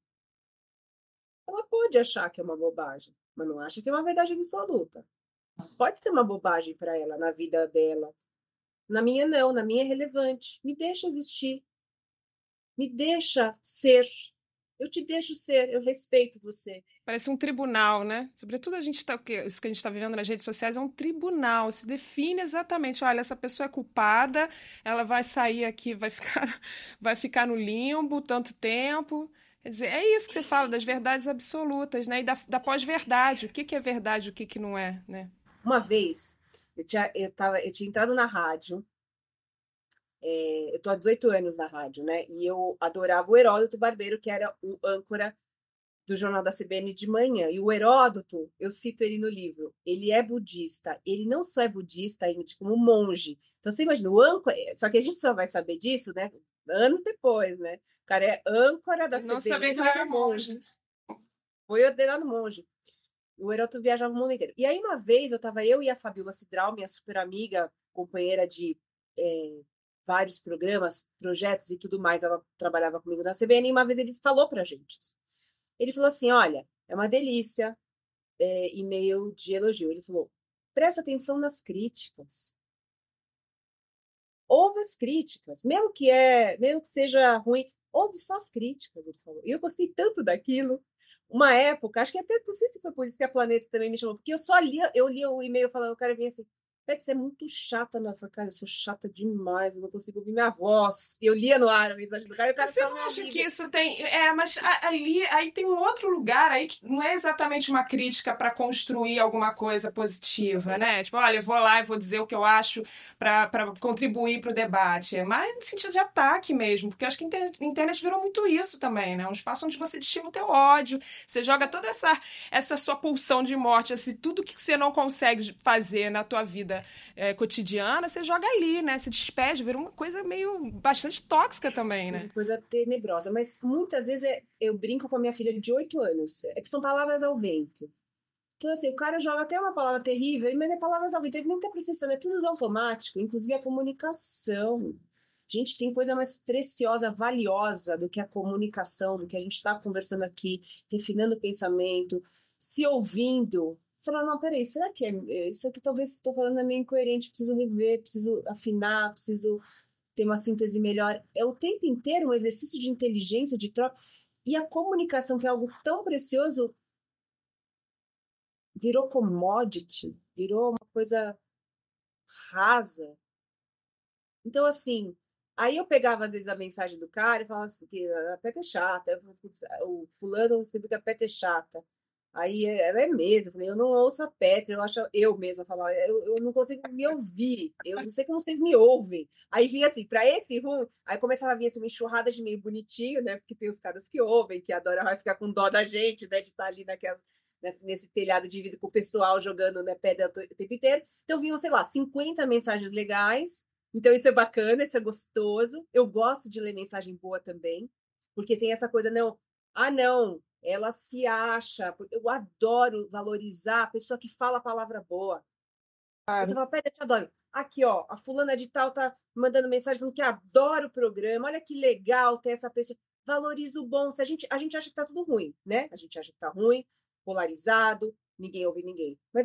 Ela pode achar que é uma bobagem, mas não acha que é uma verdade absoluta. Pode ser uma bobagem para ela, na vida dela. Na minha, não, na minha é relevante. Me deixa existir, me deixa ser. Eu te deixo ser, eu respeito você. Parece um tribunal, né? Sobretudo isso que a gente está vivendo nas redes sociais é um tribunal. Se define exatamente, olha, essa pessoa é culpada, ela vai sair aqui, vai ficar no limbo tanto tempo. Quer dizer, é isso que você fala das verdades absolutas, né? E da pós-verdade. O que é verdade, o que não é, né? Uma vez, eu tinha entrado na rádio, eu tô há 18 anos na rádio, né? E eu adorava o Heródoto Barbeiro, que era o âncora do Jornal da CBN de manhã. E o Heródoto, eu cito ele no livro, ele é budista. Ele não só é budista, Ingrid, como monge. Então, você imagina, o âncora... Só que a gente só vai saber disso, né? Anos depois, né? O cara é âncora da Eu não sabia CBN, que ele mas era é monge. monge. Foi ordenado monge. O Heródoto viajava o mundo inteiro. E aí, uma vez, eu e a Fabiola Cidral, minha super amiga, companheira de vários programas, projetos e tudo mais, ela trabalhava comigo na CBN, e uma vez ele falou pra gente isso. Ele falou assim, olha, é uma delícia e-mail de elogio. Ele falou, presta atenção nas críticas. Ouve as críticas, mesmo que seja ruim, ouve só as críticas, ele falou. E eu gostei tanto daquilo. Uma época, acho que até, não sei se foi por isso que a Planeta também me chamou, porque eu lia o e-mail falando, o cara vinha assim, Pet, você é muito chata, né? Eu falei, cara, eu sou chata demais, eu não consigo ouvir minha voz. E eu lia no ar a mensagem do cara, e o cara Você ficava não meu acha que amigo. isso tem. Mas ali aí tem um outro lugar aí que não é exatamente uma crítica para construir alguma coisa positiva, né? Tipo, olha, eu vou lá e vou dizer o que eu acho para contribuir para o debate. É mais no sentido de ataque mesmo, porque eu acho que a internet virou muito isso também, né? Um espaço onde você destila o teu ódio, você joga toda essa sua pulsão de morte, assim, tudo que você não consegue fazer na tua vida cotidiana, você joga ali, né? Se despede, vira uma coisa meio bastante tóxica também, Uma né? coisa tenebrosa, mas muitas vezes eu brinco com a minha filha de 8 anos, é que são palavras ao vento. Então, assim, o cara joga até uma palavra terrível, mas é palavras ao vento, ele nem tá processando, é tudo automático, inclusive a comunicação. Gente, tem coisa mais preciosa, valiosa do que a comunicação, do que a gente está conversando aqui, refinando o pensamento, se ouvindo. Falando, não, peraí, será que isso aqui talvez estou falando é meio incoerente, preciso rever, preciso afinar, preciso ter uma síntese melhor. É o tempo inteiro um exercício de inteligência, de troca. E a comunicação, que é algo tão precioso, virou commodity, virou uma coisa rasa. Então, assim, aí eu pegava às vezes a mensagem do cara e falava assim, que a Peta é chata. O fulano escreveu que a Peta é chata. Aí ela é mesmo. Eu falei, eu não ouço a Petra, eu acho eu mesma falar, eu não consigo me ouvir, eu não sei como vocês me ouvem. Aí vinha assim, para esse ruim, aí começava a vir assim, uma enxurrada de meio bonitinho, né? Porque tem os caras que ouvem, que adoram, vai ficar com dó da gente, né? De estar ali nesse telhado de vidro com o pessoal jogando, né, pedra o tempo inteiro. Então vinham, sei lá, 50 mensagens legais. Então isso é bacana, isso é gostoso. Eu gosto de ler mensagem boa também, porque tem essa coisa, não, não, ela se acha. Eu adoro valorizar a pessoa que fala a palavra boa. Você Claro. fala, pera, eu te adoro. Aqui, ó, a fulana de tal tá mandando mensagem falando que adora o programa. Olha que legal ter essa pessoa. Valoriza o bom. Se a gente acha que tá tudo ruim, né? A gente acha que tá ruim, polarizado, ninguém ouve ninguém. Mas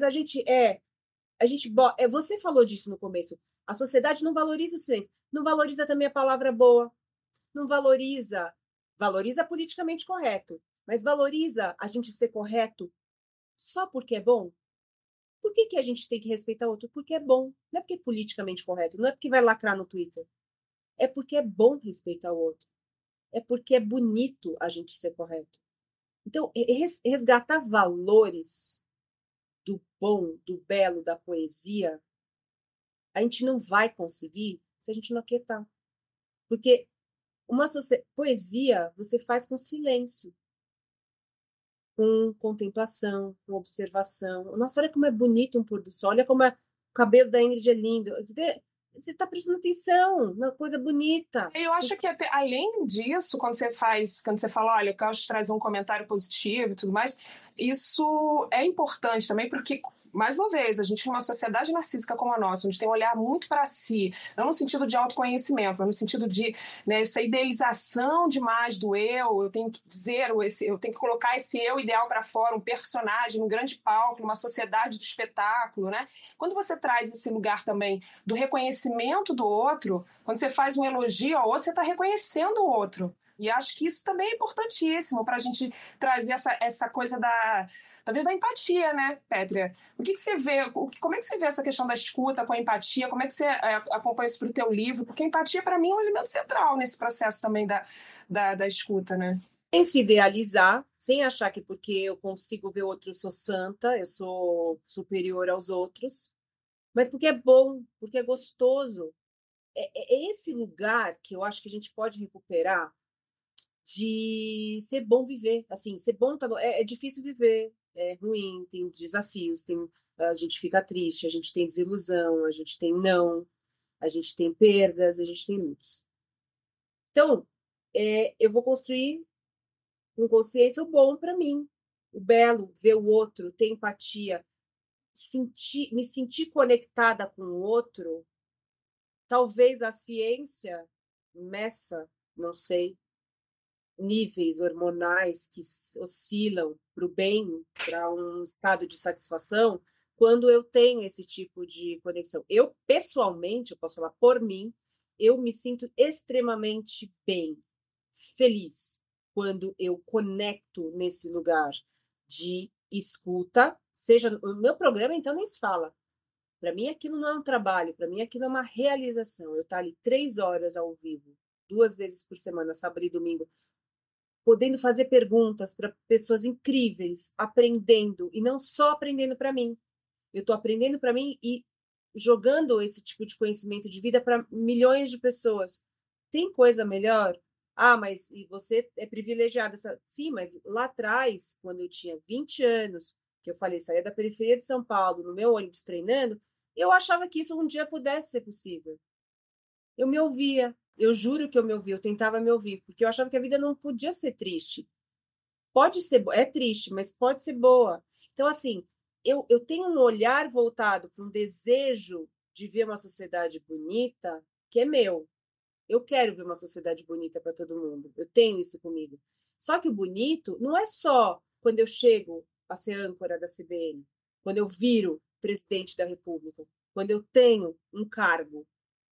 você falou disso no começo. A sociedade não valoriza o silêncio, não valoriza também a palavra boa, não valoriza politicamente correto, mas valoriza a gente ser correto só porque é bom. Por que a gente tem que respeitar o outro? Porque é bom. Não é porque é politicamente correto, não é porque vai lacrar no Twitter. É porque é bom respeitar o outro. É porque é bonito a gente ser correto. Então, resgatar valores do bom, do belo, da poesia, a gente não vai conseguir se a gente não aquietar. Porque poesia você faz com silêncio, com contemplação, com observação. Nossa, olha como é bonito um pôr do sol, olha como o cabelo da Ingrid é lindo. Você está prestando atenção na coisa bonita. Eu acho que até, além disso, quando você fala, olha, eu gosto de trazer um comentário positivo e tudo mais, isso é importante também, porque, mais uma vez, a gente tem uma sociedade narcísica como a nossa, onde tem um olhar muito para si, não no sentido de autoconhecimento, mas no sentido de, né, essa idealização demais do eu tenho que dizer, eu tenho que colocar esse eu ideal para fora, um personagem, num grande palco, numa sociedade do espetáculo, né? Quando você traz esse lugar também do reconhecimento do outro, quando você faz um elogio ao outro, você está reconhecendo o outro. E acho que isso também é importantíssimo para a gente trazer essa coisa talvez da empatia, né, Pétria? O que você vê, como é que você vê essa questão da escuta com a empatia? Como é que você acompanha isso para o teu livro? Porque a empatia, para mim, é um elemento central nesse processo também da escuta, né? Sem se idealizar, sem achar que porque eu consigo ver outro, eu sou santa, eu sou superior aos outros, mas porque é bom, porque é gostoso. É esse lugar que eu acho que a gente pode recuperar de ser bom viver. Assim, ser bom é difícil viver, é ruim, tem desafios, a gente fica triste, a gente tem desilusão, a gente tem não, a gente tem perdas, a gente tem lutos. Então, eu vou construir com consciência o bom para mim, o belo, ver o outro, ter empatia, me sentir conectada com o outro. Talvez a ciência meça, não sei, níveis hormonais que oscilam para o bem, para um estado de satisfação, quando eu tenho esse tipo de conexão. Eu, pessoalmente, eu posso falar por mim, eu me sinto extremamente bem, feliz, quando eu conecto nesse lugar de escuta, seja no meu programa, então nem se fala. Para mim, aquilo não é um trabalho, para mim, aquilo é uma realização. Eu estar ali 3 horas ao vivo, 2 vezes por semana, sábado e domingo, podendo fazer perguntas para pessoas incríveis, aprendendo, e não só aprendendo para mim. Eu estou aprendendo para mim e jogando esse tipo de conhecimento de vida para milhões de pessoas. Tem coisa melhor? Ah, mas e você é privilegiada. Sim, mas lá atrás, quando eu tinha 20 anos, que eu falei, saía da periferia de São Paulo, no meu ônibus treinando, eu achava que isso um dia pudesse ser possível. Eu me ouvia, eu juro que eu me ouvia, eu tentava me ouvir, porque eu achava que a vida não podia ser triste. Pode ser, é triste, mas pode ser boa. Então, assim, eu tenho um olhar voltado para um desejo de ver uma sociedade bonita, que é meu. Eu quero ver uma sociedade bonita para todo mundo. Eu tenho isso comigo. Só que o bonito não é só quando eu chego a ser âncora da CBN, quando eu viro presidente da República, quando eu tenho um cargo.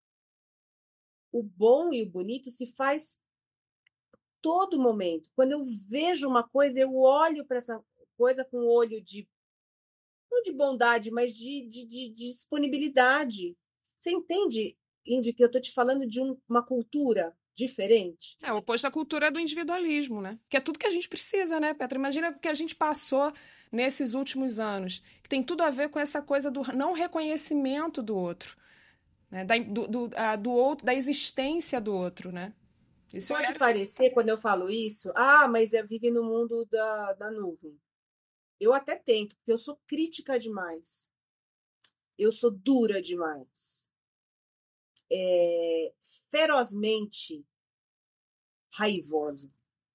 O bom e o bonito se faz todo momento. Quando eu vejo uma coisa, eu olho para essa coisa com o olho de, não de bondade, mas de disponibilidade. Você entende, Indy, que eu estou te falando de uma cultura diferente? É o oposto à cultura do individualismo, né? Que é tudo que a gente precisa, né, Petra? Imagina o que a gente passou nesses últimos anos, que tem tudo a ver com essa coisa do não reconhecimento do outro, né? Do outro, da existência do outro, né? Esse Pode olhar. parecer, quando eu falo isso, ah, mas vive no mundo da nuvem. Eu até tento, porque eu sou crítica demais. Eu sou dura demais. Ferozmente raivosa.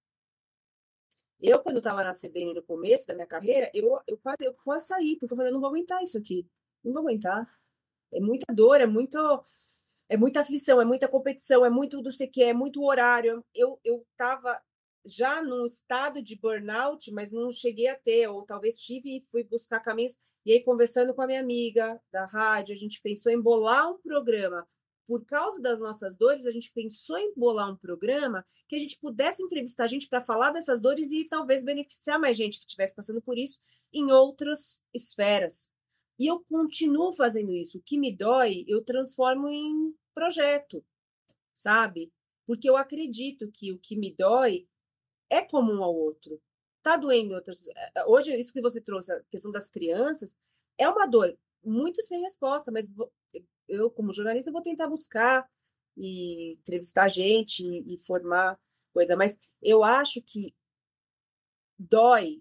Eu, quando estava na CBN no começo da minha carreira, eu quase saí, porque eu falei, eu não vou aguentar isso aqui. Não vou aguentar. É muita dor, é muita aflição, é muita competição, é muito do sei que, é muito horário. Eu estava já num estado de burnout, mas não cheguei a ter, ou talvez tive e fui buscar caminhos. E aí, conversando com a minha amiga da rádio, a gente pensou em bolar um programa. Por causa das nossas dores, a gente pensou em bolar um programa que a gente pudesse entrevistar a gente para falar dessas dores e talvez beneficiar mais gente que estivesse passando por isso em outras esferas. E eu continuo fazendo isso. O que me dói, eu transformo em projeto, sabe? Porque eu acredito que o que me dói é comum ao outro. Tá doendo outras. Hoje, isso que você trouxe, a questão das crianças, é uma dor muito sem resposta, mas eu, como jornalista, vou tentar buscar e entrevistar gente e formar coisa. Mas eu acho que dói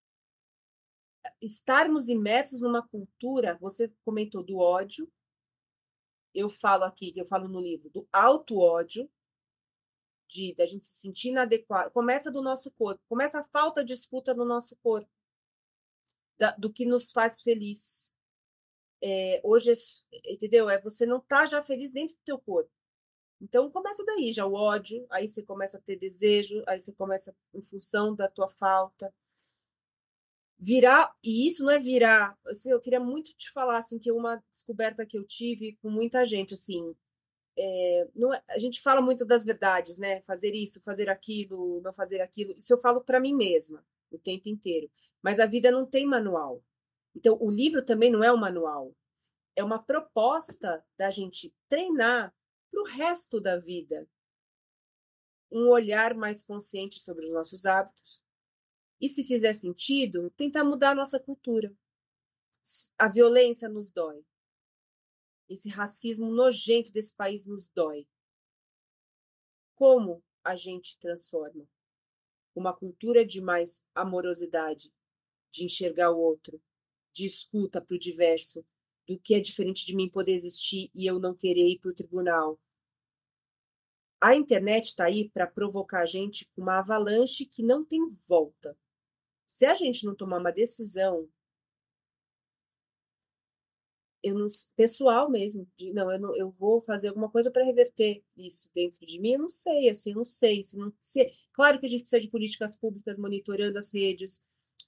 estarmos imersos numa cultura, você comentou do ódio, eu falo aqui, que eu falo no livro, do auto-ódio, da gente se sentir inadequado, começa do nosso corpo, começa a falta de escuta no nosso corpo, do que nos faz feliz. Hoje, entendeu? Você não tá já feliz dentro do teu corpo. Então começa daí, já o ódio, aí você começa a ter desejo, aí você começa em função da tua falta. Virar, e isso não é virar, assim, eu queria muito te falar, assim, que uma descoberta que eu tive com muita gente, assim, não, a gente fala muito das verdades, né? Fazer isso, fazer aquilo, não fazer aquilo. Isso eu falo para mim mesma o tempo inteiro. Mas a vida não tem manual. Então, o livro também não é um manual. É uma proposta da gente treinar para o resto da vida um olhar mais consciente sobre os nossos hábitos. E, se fizer sentido, tentar mudar a nossa cultura. A violência nos dói. Esse racismo nojento desse país nos dói. Como a gente transforma? uma cultura de mais amorosidade, de enxergar o outro, de escuta para o diverso, do que é diferente de mim poder existir e eu não querer ir para o tribunal. A internet está aí para provocar a gente com uma avalanche que não tem volta. Se a gente não tomar uma decisão, eu não, pessoal mesmo, de, não, eu vou fazer alguma coisa para reverter isso dentro de mim, eu não sei, assim, não sei, se não, se, claro que a gente precisa de políticas públicas monitorando as redes,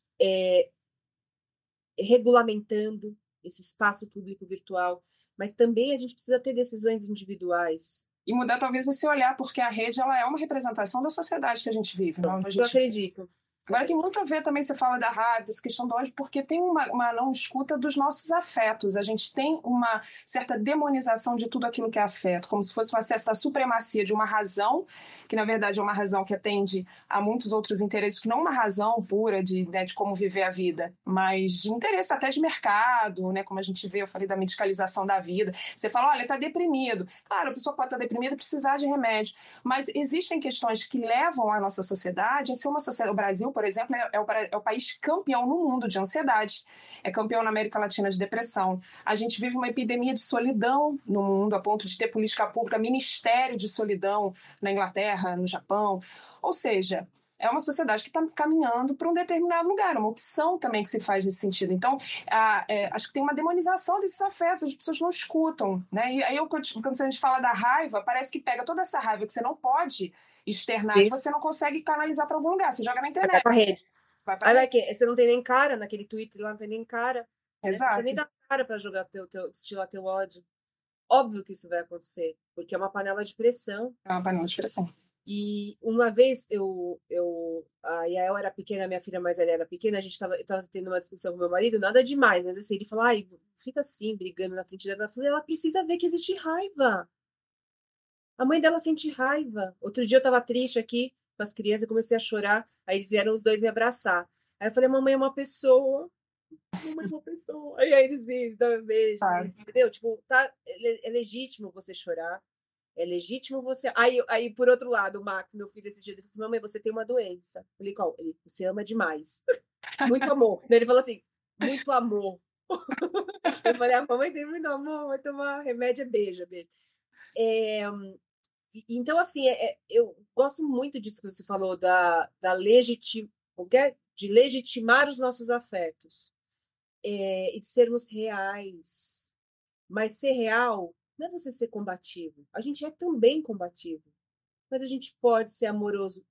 regulamentando esse espaço público virtual, mas também a gente precisa ter decisões individuais. E mudar talvez esse olhar, porque a rede ela é uma representação da sociedade que a gente vive. Não? Eu acredito. Agora, tem muito a ver também, você fala da raiva, dessa questão do ódio, porque tem uma não escuta dos nossos afetos. A gente tem uma certa demonização de tudo aquilo que é afeto, como se fosse um acesso à supremacia de uma razão, que na verdade é uma razão que atende a muitos outros interesses, não uma razão pura né, de como viver a vida, mas de interesse até de mercado, né, como a gente vê, eu falei da medicalização da vida. Você fala, olha, está deprimido. Claro, a pessoa pode estar deprimida e precisar de remédio, mas existem questões que levam a nossa sociedade a ser uma sociedade. O Brasil, por exemplo, é o país campeão no mundo de ansiedade, é campeão na América Latina de depressão. A gente vive uma epidemia de solidão no mundo, a ponto de ter política pública, ministério de solidão na Inglaterra, no Japão. Ou seja, é uma sociedade que está caminhando para um determinado lugar, uma opção também que se faz nesse sentido. Então, acho que tem uma demonização desses afetos, as pessoas não escutam. Né? E aí, quando a gente fala da raiva, parece que pega toda essa raiva que você não pode externar, e você não consegue canalizar para algum lugar, você joga na internet. Vai pra rede. Vai pra rede. Que você não tem nem cara naquele Twitter lá, não tem nem cara. Exato. Né? Você nem dá cara para jogar destilar teu ódio. Óbvio que isso vai acontecer, porque é uma panela de pressão. É uma panela de pressão. E uma vez a Yael era pequena, minha filha mais velha era pequena, eu tava tendo uma discussão com meu marido, nada demais, mas assim, ele falou, ai, fica assim, brigando na frente dela. Eu falei, ela precisa ver que existe raiva. A mãe dela sente raiva. Outro dia eu tava triste aqui com as crianças, eu comecei a chorar, aí eles vieram os dois me abraçar. Aí eu falei, mamãe é uma pessoa. Mamãe é uma pessoa. Aí eles vêm, dão um beijo, entendeu? Tipo, é legítimo você chorar. É legítimo você. Aí, por outro lado, o Max, meu filho, esse dia, ele falou assim: mamãe, você tem uma doença. Eu falei, qual? Ele, você ama demais. Muito amor. Ele falou assim: muito amor. Eu falei, a mamãe tem muito amor, vai tomar remédio, beija, beijo. Então, assim, eu gosto muito disso que você falou, de legitimar os nossos afetos e de sermos reais. Mas ser real não é você ser combativo. A gente é também combativo. Mas a gente pode ser amoroso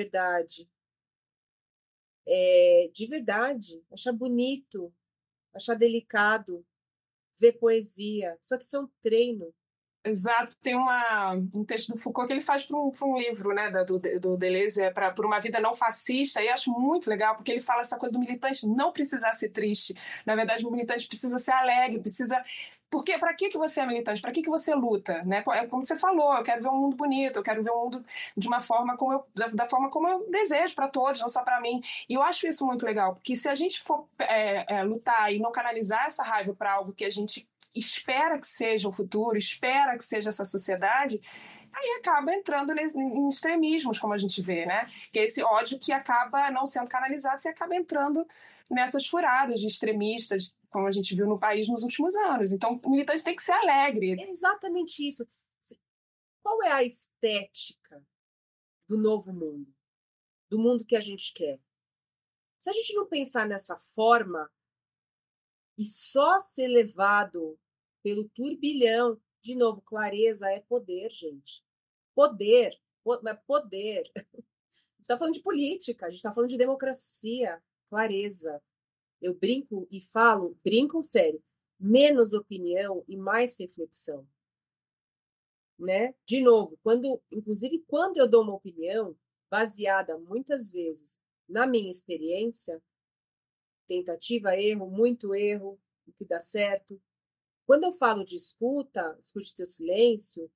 de verdade, achar bonito, achar delicado, ver poesia. Só que isso é um treino. Exato, tem um texto do Foucault que ele faz para um livro, né, do Deleuze, por uma vida não fascista, e acho muito legal, porque ele fala essa coisa do militante não precisar ser triste. Na verdade, o militante precisa ser alegre, precisa. Porque para que você é militante? Para que você luta? Né? É como você falou, eu quero ver um mundo bonito, eu quero ver um mundo de uma forma da forma como eu desejo para todos, não só para mim. E eu acho isso muito legal, porque se a gente for lutar e não canalizar essa raiva para algo que a gente espera que seja o futuro, espera que seja essa sociedade, aí acaba entrando em extremismos, como a gente vê, né? Que é esse ódio que acaba não sendo canalizado, você acaba entrando nessas furadas de extremistas, como a gente viu no país nos últimos anos. Então, o militante tem que ser alegre. É exatamente isso. Qual é a estética do novo mundo? Do mundo que a gente quer? Se a gente não pensar nessa forma e só ser levado pelo turbilhão, de novo, clareza é poder, gente. Poder, mas poder. A gente está falando de política, a gente está falando de democracia, clareza. Eu brinco e falo, brinco sério, menos opinião e mais reflexão. Né? De novo, inclusive quando eu dou uma opinião baseada muitas vezes na minha experiência, tentativa, erro, muito erro, o que dá certo. Quando eu falo de escute teu silêncio,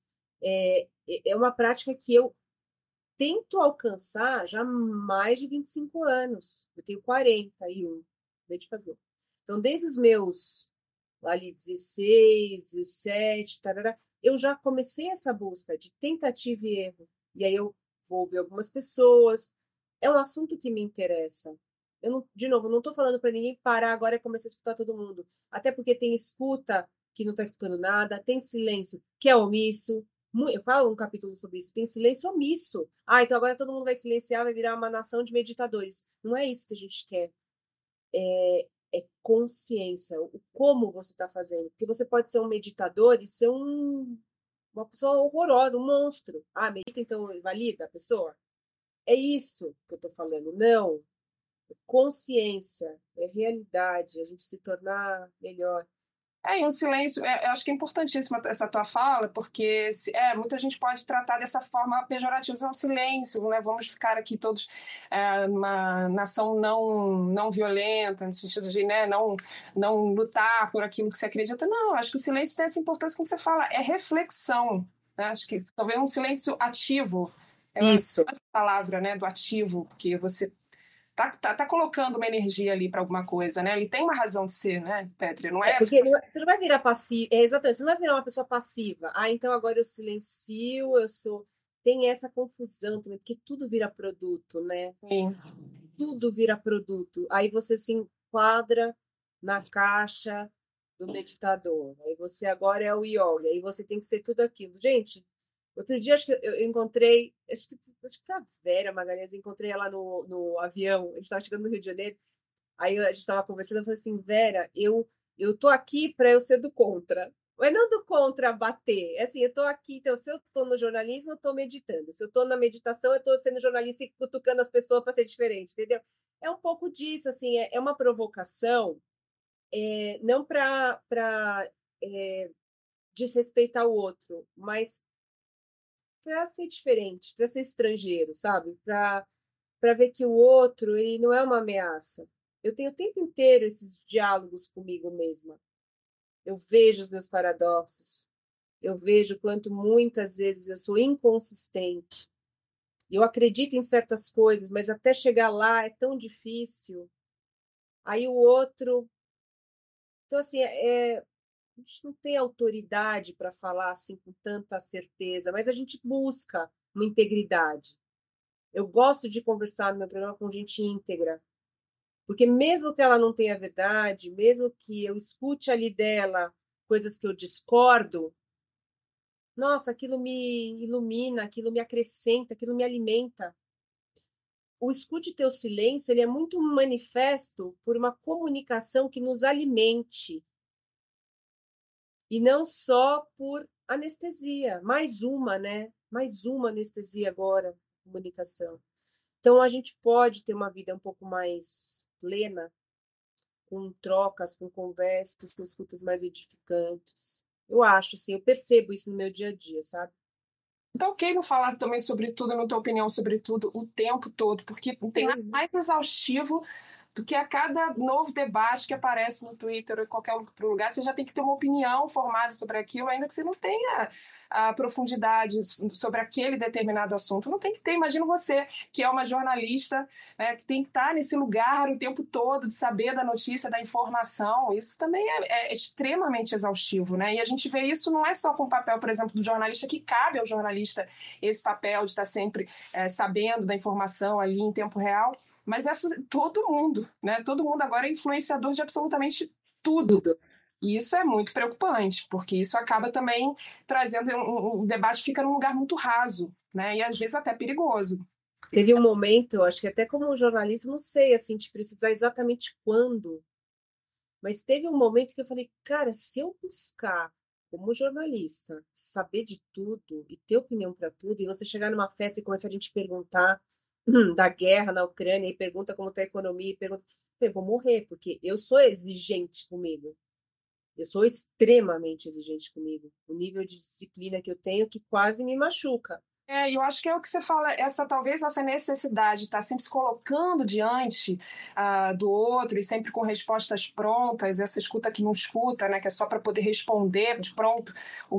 é uma prática que eu tento alcançar já há mais de 25 anos. Eu tenho 41, acabei de fazer. Então, desde os meus ali 16, 17, tarará, eu já comecei essa busca de tentativa e erro. E aí eu vou ver algumas pessoas, é um assunto que me interessa. Eu não, de novo, não estou falando para ninguém parar agora e começar a escutar todo mundo. Até porque tem escuta que não está escutando nada, tem silêncio que é omisso. Eu falo um capítulo sobre isso. Tem silêncio omisso. Ah, então agora todo mundo vai silenciar, vai virar uma nação de meditadores. Não é isso que a gente quer. É consciência. O como você está fazendo. Porque você pode ser um meditador e ser uma pessoa horrorosa, um monstro. Ah, medita, então valida a pessoa? É isso que eu estou falando. Não. É consciência, é realidade, a gente se tornar melhor. E um silêncio, eu acho que é importantíssima essa tua fala, porque muita gente pode tratar dessa forma pejorativa, é um silêncio, né? Vamos ficar aqui todos uma nação não violenta, no sentido de, né, não lutar por aquilo que você acredita. Não, acho que o silêncio tem essa importância, como você fala, é reflexão. Né? Acho que talvez um silêncio ativo, é uma Isso. palavra, né, do ativo, porque você tá colocando uma energia ali para alguma coisa, né? Ele tem uma razão de ser, né, Petri? Não é? Porque você não vai virar passiva, exatamente, você não vai virar uma pessoa passiva. Ah, então agora eu silencio, eu sou. Tem essa confusão também, porque tudo vira produto, né? Sim. Tudo vira produto. Aí você se enquadra na caixa do meditador. Aí você agora é o yoga, aí você tem que ser tudo aquilo. Gente, outro dia acho que eu encontrei, acho que foi a Vera Magalhães, encontrei ela no avião, a gente estava chegando no Rio de Janeiro, aí a gente estava conversando, eu falei assim, Vera, eu tô aqui para eu ser do contra. Mas não do contra bater. É assim, eu tô aqui, então, se eu tô no jornalismo, eu tô meditando. Se eu tô na meditação, eu tô sendo jornalista e cutucando as pessoas para ser diferente, entendeu? É um pouco disso, assim, é uma provocação, não para desrespeitar o outro, mas para ser diferente, para ser estrangeiro, sabe? Para ver que o outro ele não é uma ameaça. Eu tenho o tempo inteiro esses diálogos comigo mesma. Eu vejo os meus paradoxos. Eu vejo quanto muitas vezes eu sou inconsistente. Eu acredito em certas coisas, mas até chegar lá é tão difícil. Aí o outro. Então, assim, a gente não tem autoridade para falar assim com tanta certeza, mas a gente busca uma integridade. Eu gosto de conversar no meu programa com gente íntegra, porque mesmo que ela não tenha verdade, mesmo que eu escute ali dela coisas que eu discordo, nossa, aquilo me ilumina, aquilo me acrescenta, aquilo me alimenta. O escute teu silêncio, ele é muito um manifesto por uma comunicação que nos alimente e não só por anestesia. Mais uma, né? Mais uma anestesia agora, comunicação. Então a gente pode ter uma vida um pouco mais plena, com trocas, com conversas, com escutas mais edificantes. Eu acho, assim, eu percebo isso no meu dia a dia, sabe? Então, ok não falar também sobre tudo, na tua opinião, sobre tudo, o tempo todo, porque não tem nada mais exaustivo do que a cada novo debate que aparece no Twitter ou em qualquer outro lugar, você já tem que ter uma opinião formada sobre aquilo, ainda que você não tenha a profundidade sobre aquele determinado assunto. Não tem que ter. Imagina você, que é uma jornalista, né, que tem que estar nesse lugar o tempo todo, de saber da notícia, da informação. Isso também é extremamente exaustivo, né? E a gente vê isso não é só com o papel, por exemplo, do jornalista, que cabe ao jornalista esse papel de estar sempre sabendo da informação ali em tempo real, mas todo mundo, né? Todo mundo agora é influenciador de absolutamente tudo. Tudo. E isso é muito preocupante, porque isso acaba também trazendo o debate fica num lugar muito raso, né? E às vezes até perigoso. Teve um momento, acho que até como jornalista, não sei assim, de precisar exatamente quando, mas teve um momento que eu falei, cara, se eu buscar como jornalista saber de tudo e ter opinião para tudo, e você chegar numa festa e começar a gente perguntar da guerra na Ucrânia e pergunta como está a economia, e pergunta, eu vou morrer, porque eu sou exigente comigo. Eu sou extremamente exigente comigo. O nível de disciplina que eu tenho que quase me machuca. E eu acho que é o que você fala, talvez essa necessidade de estar sempre se colocando diante do outro e sempre com respostas prontas, essa escuta que não escuta, né, que é só para poder responder de pronto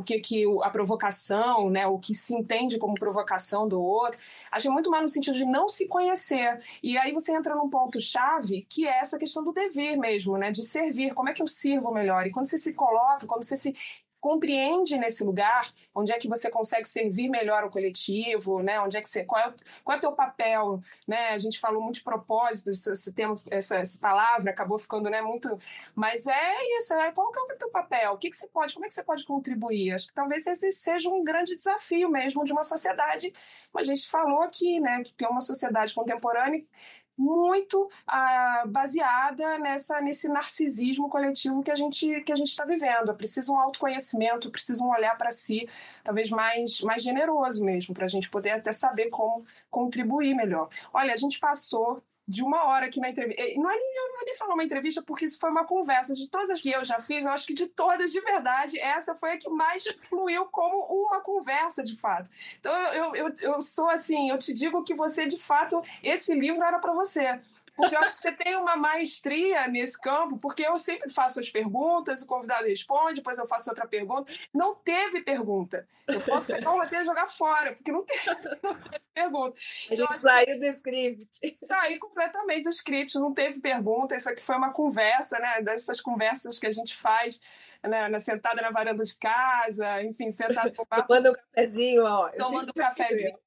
a provocação, né, o que se entende como provocação do outro, acho que é muito mais no sentido de não se conhecer. E aí você entra num ponto-chave, que é essa questão do dever mesmo, né, de servir. Como é que eu sirvo melhor? E quando você se coloca, quando você se compreende nesse lugar onde é que você consegue servir melhor ao coletivo, né? Onde é que qual é o teu papel, né? A gente falou muito de propósito, esse tema, essa palavra acabou ficando, né, muito... Mas é isso, né? Qual que é o teu papel? Como é que você pode contribuir? Acho que talvez esse seja um grande desafio mesmo de uma sociedade, como a gente falou aqui, né? Que tem uma sociedade contemporânea muito baseada nesse narcisismo coletivo que a gente está vivendo. É preciso um autoconhecimento, é preciso um olhar para si, talvez mais generoso mesmo, para a gente poder até saber como contribuir melhor. Olha, a gente passou de 1 hora aqui na entrevista. Não vou nem falar uma entrevista, porque isso foi uma conversa. De todas as que eu já fiz, eu acho que de todas, de verdade, essa foi a que mais fluiu como uma conversa, de fato. Então, eu sou assim, eu te digo que você, de fato, esse livro era para você. Porque eu acho que você tem uma maestria nesse campo, porque eu sempre faço as perguntas, o convidado responde, depois eu faço outra pergunta. Não teve pergunta. Eu posso pegar o roteiro e jogar fora, porque não teve pergunta. A gente saiu do script. Saí completamente do script, não teve pergunta. Isso aqui foi uma conversa, né? Dessas conversas que a gente faz, né? Sentada na varanda de casa, enfim, sentada no bar. Tomando um cafezinho, ó. Tomando um cafezinho.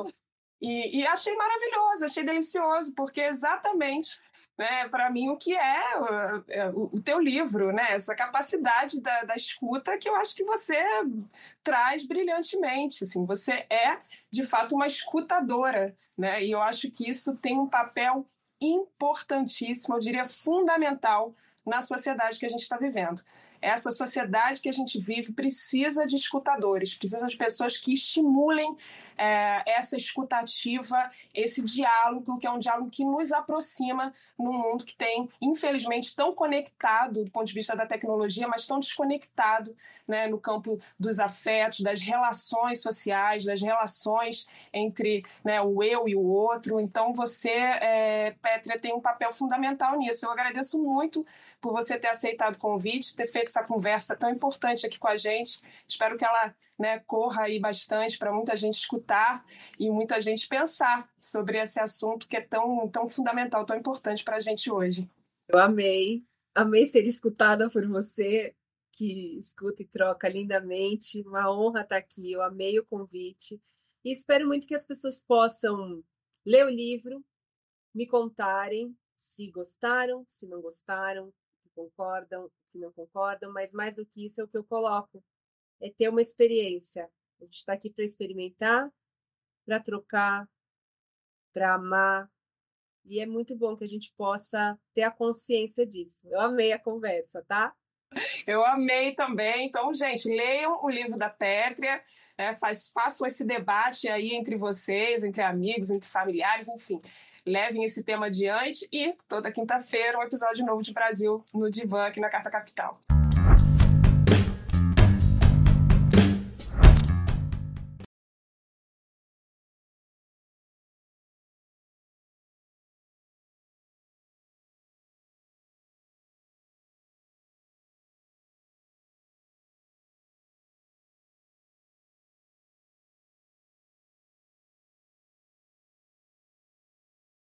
E achei maravilhoso, achei delicioso, porque exatamente, né, para mim, o que é o teu livro, né? Essa capacidade da escuta que eu acho que você traz brilhantemente. Assim, você é, de fato, uma escutadora, né? E eu acho que isso tem um papel importantíssimo, eu diria fundamental, na sociedade que a gente está vivendo. Essa sociedade que a gente vive precisa de escutadores, precisa de pessoas que estimulem essa escutativa, esse diálogo, que é um diálogo que nos aproxima num mundo que tem, infelizmente, tão conectado do ponto de vista da tecnologia, mas tão desconectado, né, no campo dos afetos, das relações sociais, das relações entre, né, o eu e o outro. Então, você, Pétria, tem um papel fundamental nisso. Eu agradeço muito por você ter aceitado o convite, ter feito essa conversa tão importante aqui com a gente. Espero que ela, né, corra aí bastante para muita gente escutar e muita gente pensar sobre esse assunto que é tão fundamental, tão importante para a gente hoje. Eu amei ser escutada por você, que escuta e troca lindamente. Uma honra estar aqui, eu amei o convite. E espero muito que as pessoas possam ler o livro, me contarem se gostaram, se não gostaram, se concordam, se não concordam, mas mais do que isso é o que eu coloco, é ter uma experiência. A gente está aqui para experimentar, para trocar, para amar, e é muito bom que a gente possa ter a consciência disso. Eu amei a conversa, tá? Eu amei também. Então, gente, leiam o livro da Pétria, façam esse debate aí entre vocês, entre amigos, entre familiares, enfim. Levem esse tema adiante e toda quinta-feira um episódio novo de Brasil no Divã aqui na Carta Capital.